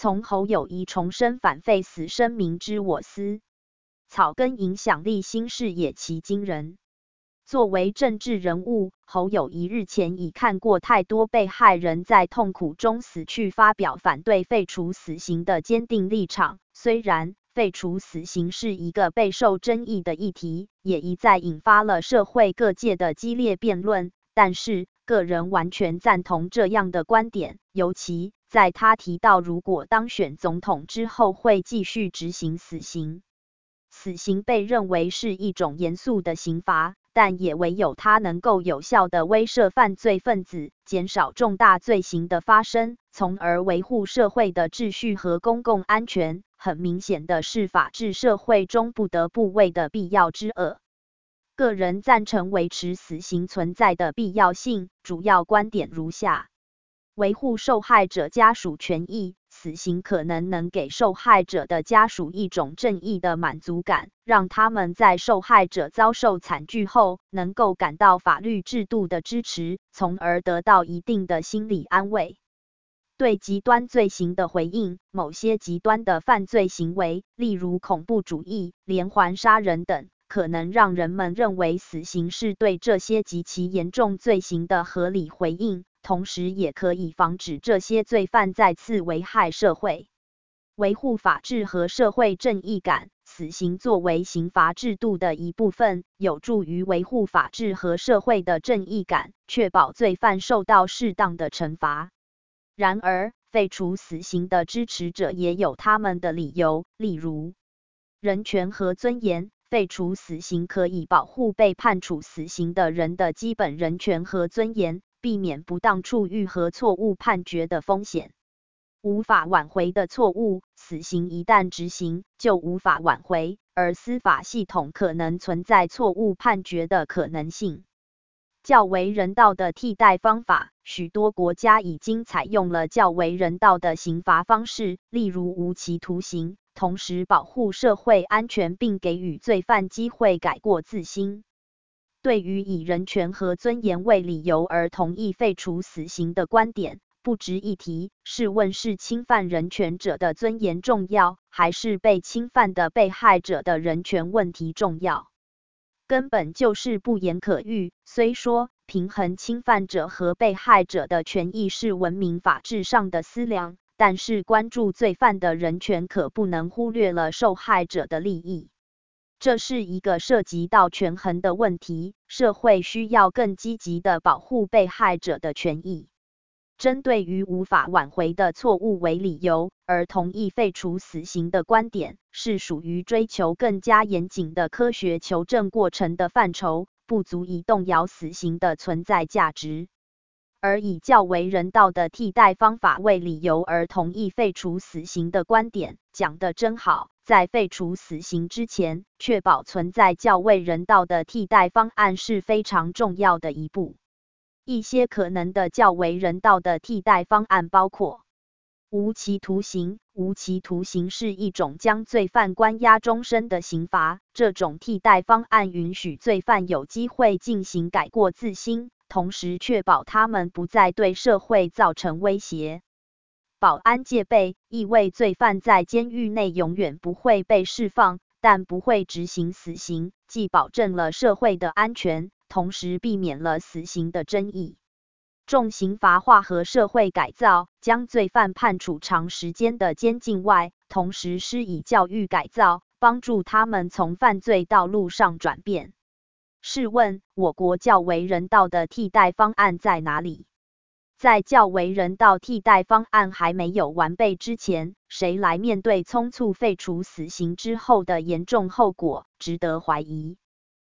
从侯友宜重申反废死声明之我思，草根影响力新视野其惊人。作为政治人物，侯友宜日前已看过太多被害人在痛苦中死去，发表反对废除死刑的坚定立场。虽然废除死刑是一个备受争议的议题，也一再引发了社会各界的激烈辩论，但是个人完全赞同这样的观点，尤其在他提到如果当选总统之后会继续执行死刑。死刑被认为是一种严肃的刑罚，但也唯有它能够有效地威慑犯罪分子，减少重大罪行的发生，从而维护社会的秩序和公共安全。很明显的是法治社会中不得不为的必要之恶。个人赞成维持死刑存在的必要性，主要观点如下：维护受害者家属权益，死刑可能给受害者的家属一种正义的满足感，让他们在受害者遭受惨剧后，能够感到法律制度的支持，从而得到一定的心理安慰。对极端罪行的回应，某些极端的犯罪行为，例如恐怖主义、连环杀人等，可能让人们认为死刑是对这些极其严重罪行的合理回应，同时也可以防止这些罪犯再次危害社会。维护法治和社会正义感，死刑作为刑罚制度的一部分，有助于维护法治和社会的正义感，确保罪犯受到适当的惩罚。然而，废除死刑的支持者也有他们的理由，例如人权和尊严。废除死刑可以保护被判处死刑的人的基本人权和尊严，避免不当处遇和错误判决的风险。无法挽回的错误，死刑一旦执行就无法挽回，而司法系统可能存在错误判决的可能性。较为人道的替代方法，许多国家已经采用了较为人道的刑罚方式，例如无期徒刑，同时保护社会安全并给予罪犯机会改过自新。对于以人权和尊严为理由而同意废除死刑的观点，不值一提。试问是侵犯人权者的尊严重要，还是被侵犯的被害者的人权问题重要？根本就是不言可喻。虽说平衡侵犯者和被害者的权益是文明法治上的思量，但是关注罪犯的人权可不能忽略了受害者的利益。这是一个涉及到权衡的问题，社会需要更积极地保护被害者的权益。针对于无法挽回的错误为理由而同意废除死刑的观点，是属于追求更加严谨的科学求证过程的范畴，不足以动摇死刑的存在价值。而以较为人道的替代方法为理由而同意废除死刑的观点，讲得真好，在废除死刑之前，确保存在较为人道的替代方案是非常重要的一步。一些可能的较为人道的替代方案包括无期徒刑。无期徒刑是一种将罪犯关押终身的刑罚，这种替代方案允许罪犯有机会进行改过自新，同时确保他们不再对社会造成威胁。保安戒备，意味罪犯在监狱内永远不会被释放，但不会执行死刑，既保证了社会的安全，同时避免了死刑的争议。重刑罚化和社会改造，将罪犯判处长时间的监禁外，同时施以教育改造，帮助他们从犯罪道路上转变。试问，我国较为人道的替代方案在哪里？在较为人道替代方案还没有完备之前，谁来面对匆促废除死刑之后的严重后果，值得怀疑。